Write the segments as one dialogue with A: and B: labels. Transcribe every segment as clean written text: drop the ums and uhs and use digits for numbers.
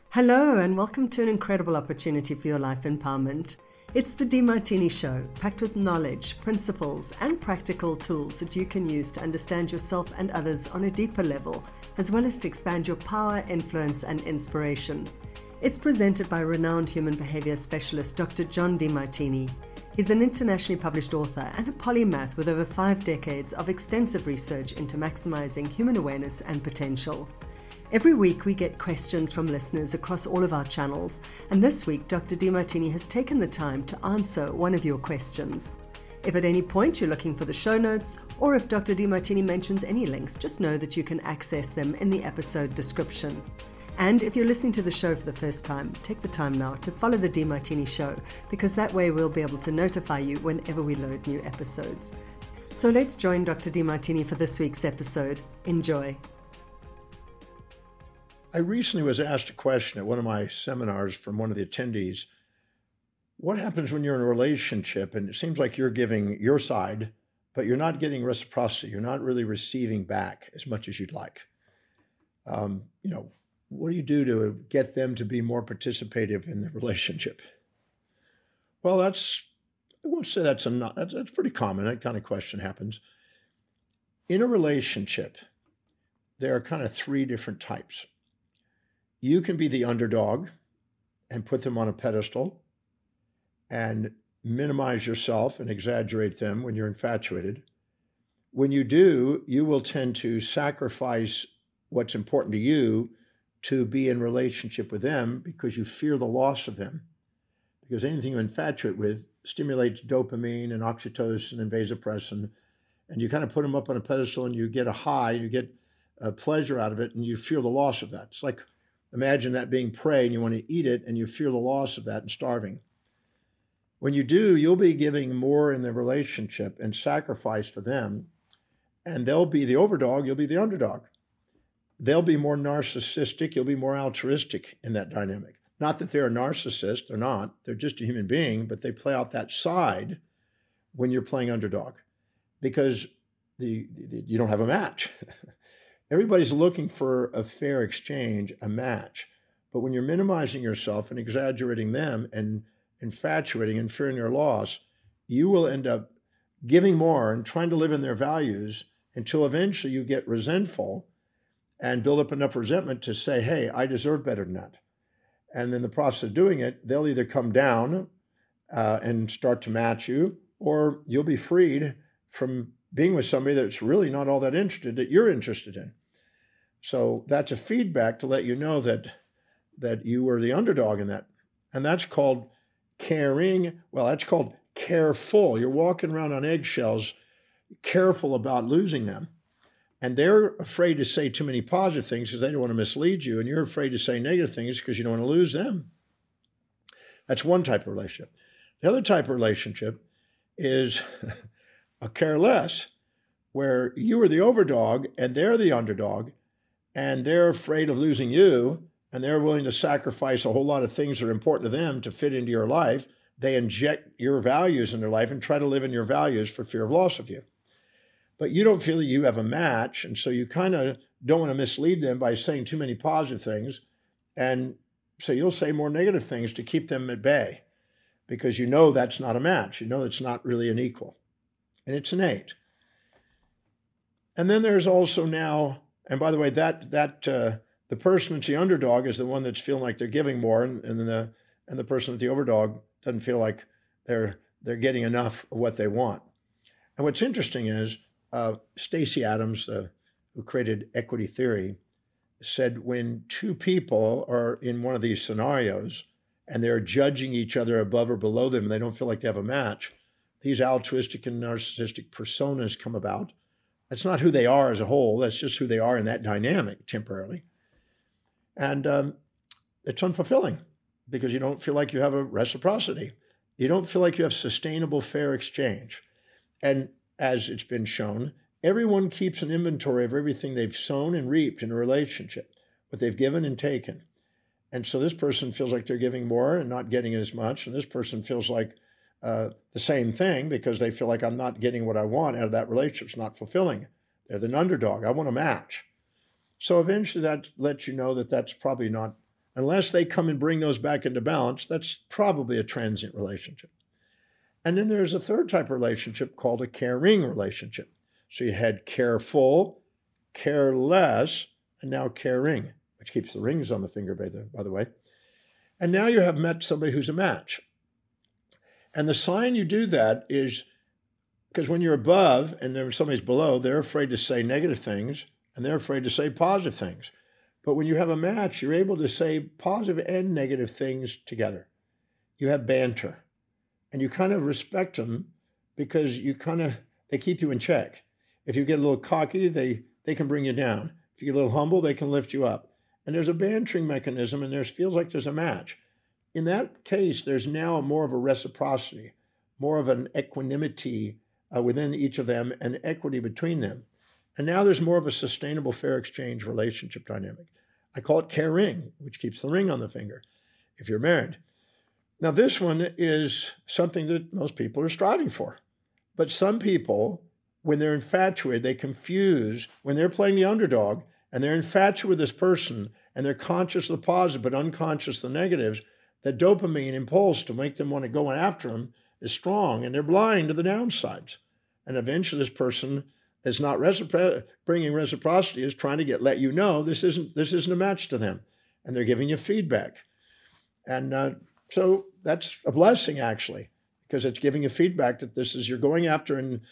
A: Hello and welcome to an incredible opportunity for your life empowerment. It's the Demartini Show, packed with knowledge, principles, and practical tools that you can use to understand yourself and others on a deeper level, as well as to expand your power, influence, and inspiration. It's presented by renowned human behavior specialist Dr. John Demartini. He's an internationally published author and a polymath with over 5 decades of extensive research into maximizing human awareness and potential. Every week we get questions from listeners across all of our channels, and this week Dr. Demartini has taken the time to answer one of your questions. If at any point you're looking for the show notes, or if Dr. Demartini mentions any links, just know that you can access them in the episode description. And if you're listening to the show for the first time, take the time now to follow the Demartini Show, because that way we'll be able to notify you whenever we load new episodes. So let's join Dr. Demartini for this week's episode. Enjoy.
B: I recently was asked a question at one of my seminars from one of the attendees. What happens when you're in a relationship and it seems like you're giving your side, but you're not getting reciprocity? You're not really receiving back as much as you'd like. What do you do to get them to be more participative in the relationship? Well, I won't say that's pretty common. That kind of question happens. In a relationship, there are kind of 3 different types. You can be the underdog and put them on a pedestal and minimize yourself and exaggerate them when you're infatuated. When you do, you will tend to sacrifice what's important to you to be in relationship with them because you fear the loss of them. Because anything you infatuate with stimulates dopamine and oxytocin and vasopressin, and you kind of put them up on a pedestal and you get a high, you get a pleasure out of it, and you feel the loss of that. It's like, imagine that being prey and you want to eat it and you feel the loss of that and starving. When you do, you'll be giving more in the relationship and sacrifice for them, and they'll be the overdog, you'll be the underdog. They'll be more narcissistic, you'll be more altruistic in that dynamic. Not that they're a narcissist, they're not. They're just a human being, but they play out that side when you're playing underdog because you don't have a match. Everybody's looking for a fair exchange, a match. But when you're minimizing yourself and exaggerating them and infatuating and fearing your loss, you will end up giving more and trying to live in their values until eventually you get resentful and build up enough resentment to say, hey, I deserve better than that. And in the process of doing it, they'll either come down and start to match you, or you'll be freed from being with somebody that's really not all that interested that you're interested in. So that's a feedback to let you know that you were the underdog in that. And that's called caring. Well, that's called careful. You're walking around on eggshells, careful about losing them. And they're afraid to say too many positive things because they don't want to mislead you. And you're afraid to say negative things because you don't want to lose them. That's one type of relationship. The other type of relationship is a care less, where you are the overdog and they're the underdog, and they're afraid of losing you, and they're willing to sacrifice a whole lot of things that are important to them to fit into your life. They inject your values in their life and try to live in your values for fear of loss of you. But you don't feel that you have a match, and so you kind of don't want to mislead them by saying too many positive things, and so you'll say more negative things to keep them at bay because you know that's not a match. You know it's not really an equal, and it's innate. And then there's also now, and by the way, the person that's the underdog is the one that's feeling like they're giving more, and the person that's the overdog doesn't feel like they're getting enough of what they want. And what's interesting is Stacey Adams, who created equity theory, said when 2 people are in one of these scenarios and they're judging each other above or below them and they don't feel like they have a match, these altruistic and narcissistic personas come about. That's not who they are as a whole. That's just who they are in that dynamic temporarily. And it's unfulfilling because you don't feel like you have a reciprocity. You don't feel like you have sustainable, fair exchange. And as it's been shown, everyone keeps an inventory of everything they've sown and reaped in a relationship, what they've given and taken. And so this person feels like they're giving more and not getting as much. And this person feels like the same thing because they feel like I'm not getting what I want out of that relationship. It's not fulfilling. They're the underdog. I want a match. So eventually that lets you know that that's probably not Unless they come and bring those back into balance, that's probably a transient relationship. And then there's a third type of relationship called a caring relationship. So you had careful, careless, and now caring, which keeps the rings on the finger, by the way. And now you have met somebody who's a match. And the sign you do that is because when you're above and then somebody's below, they're afraid to say negative things and they're afraid to say positive things. But when you have a match, you're able to say positive and negative things together. You have banter. And you kind of respect them because they keep you in check. If you get a little cocky, they can bring you down. If you get a little humble, they can lift you up. And there's a bantering mechanism, and feels like there's a match. In that case, there's now more of a reciprocity, more of an equanimity within each of them and equity between them. And now there's more of a sustainable fair exchange relationship dynamic. I call it caring, which keeps the ring on the finger if you're married. Now, this one is something that most people are striving for. But some people, when they're infatuated, they confuse, when they're playing the underdog and they're infatuated with this person and they're conscious of the positive but unconscious of the negatives, that dopamine impulse to make them want to go after them is strong and they're blind to the downsides. And eventually this person that's not bringing reciprocity is trying to let you know this isn't a match to them. And they're giving you feedback. And so that's a blessing, actually, because it's giving you feedback that you're going after and,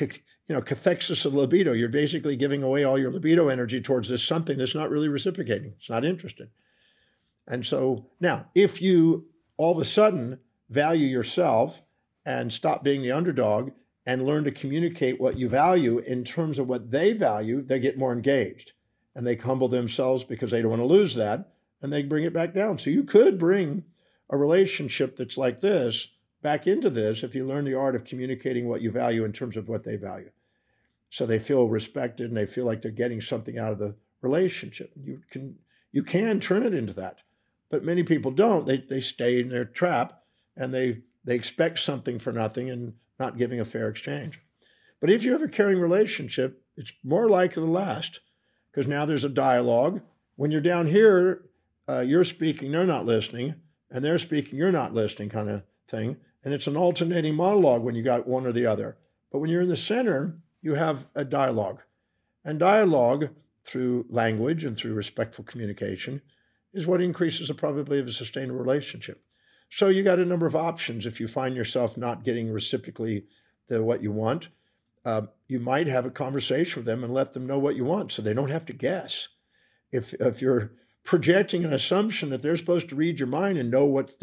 B: cathexis of libido. You're basically giving away all your libido energy towards this something that's not really reciprocating. It's not interested. And so now, if you all of a sudden value yourself and stop being the underdog and learn to communicate what you value in terms of what they value, they get more engaged and they humble themselves because they don't want to lose that and they bring it back down. So you could bring a relationship that's like this back into this if you learn the art of communicating what you value in terms of what they value. So they feel respected and they feel like they're getting something out of the relationship. You can turn it into that. But many people don't. They stay in their trap and they expect something for nothing and not giving a fair exchange. But if you have a caring relationship, it's more likely to last because now there's a dialogue. When you're down here, you're speaking, they're not listening, and they're speaking, you're not listening kind of thing. And it's an alternating monologue when you got one or the other. But when you're in the center, you have a dialogue. And dialogue through language and through respectful communication is what increases the probability of a sustainable relationship. So you got a number of options if you find yourself not getting reciprocally what you want. You might have a conversation with them and let them know what you want so they don't have to guess. If you're projecting an assumption that they're supposed to read your mind and know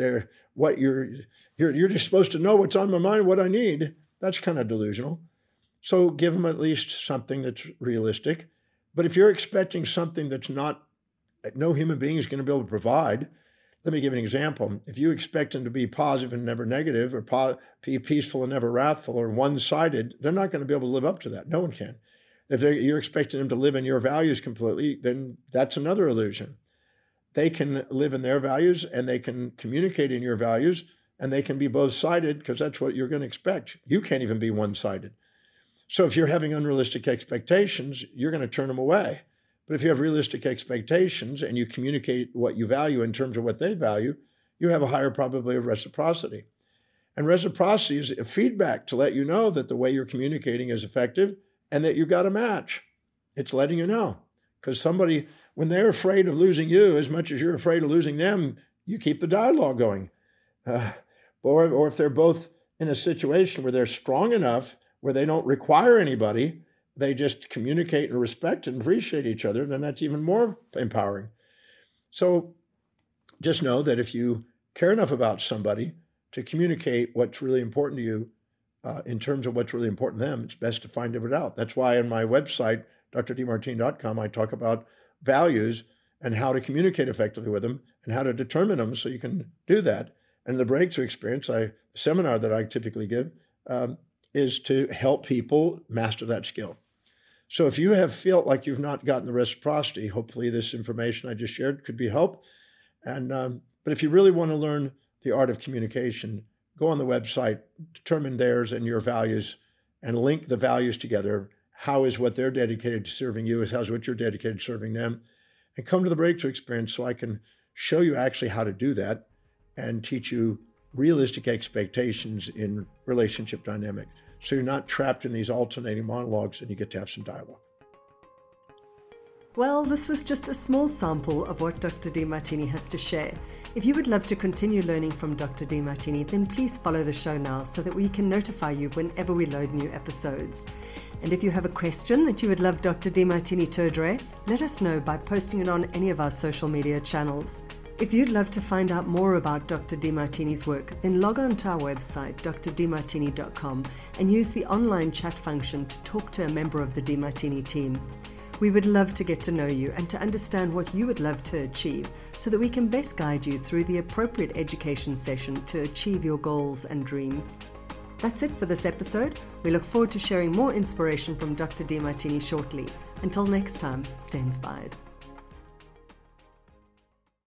B: you're just supposed to know what's on my mind, what I need, that's kind of delusional. So give them at least something that's realistic. But if you're expecting something that's no human being is going to be able to provide, let me give you an example. If you expect them to be positive and never negative, or be peaceful and never wrathful, or one-sided, they're not going to be able to live up to that. No one can. If you're expecting them to live in your values completely, then that's another illusion. They can live in their values and they can communicate in your values and they can be both-sided because that's what you're going to expect. You can't even be one-sided. So if you're having unrealistic expectations, you're going to turn them away. But if you have realistic expectations and you communicate what you value in terms of what they value, you have a higher probability of reciprocity. And reciprocity is a feedback to let you know that the way you're communicating is effective and that you got a match. It's letting you know. Because somebody, when they're afraid of losing you as much as you're afraid of losing them, you keep the dialogue going. Or if they're both in a situation where they're strong enough, where they don't require anybody, they just communicate and respect and appreciate each other, then that's even more empowering. So just know that if you care enough about somebody to communicate what's really important to you in terms of what's really important to them, it's best to find it out. That's why on my website, drdemartini.com, I talk about values and how to communicate effectively with them and how to determine them so you can do that. And the breakthrough experience, the seminar that I typically give, is to help people master that skill. So if you have felt like you've not gotten the reciprocity, hopefully this information I just shared could be help. And but if you really want to learn the art of communication, go on the website, determine theirs and your values, and link the values together. How is what they're dedicated to serving you? How's what you're dedicated to serving them? And come to the breakthrough experience so I can show you actually how to do that, and teach you realistic expectations in relationship dynamics. So you're not trapped in these alternating monologues, and you get to have some dialogue.
A: Well, this was just a small sample of what Dr. Demartini has to share. If you would love to continue learning from Dr. Demartini, then please follow the show now so that we can notify you whenever we load new episodes. And if you have a question that you would love Dr. Demartini to address, let us know by posting it on any of our social media channels. If you'd love to find out more about Dr. Demartini's work, then log on to our website, drdemartini.com, and use the online chat function to talk to a member of the Demartini team. We would love to get to know you and to understand what you would love to achieve so that we can best guide you through the appropriate education session to achieve your goals and dreams. That's it for this episode. We look forward to sharing more inspiration from Dr. Demartini shortly. Until next time, stay inspired.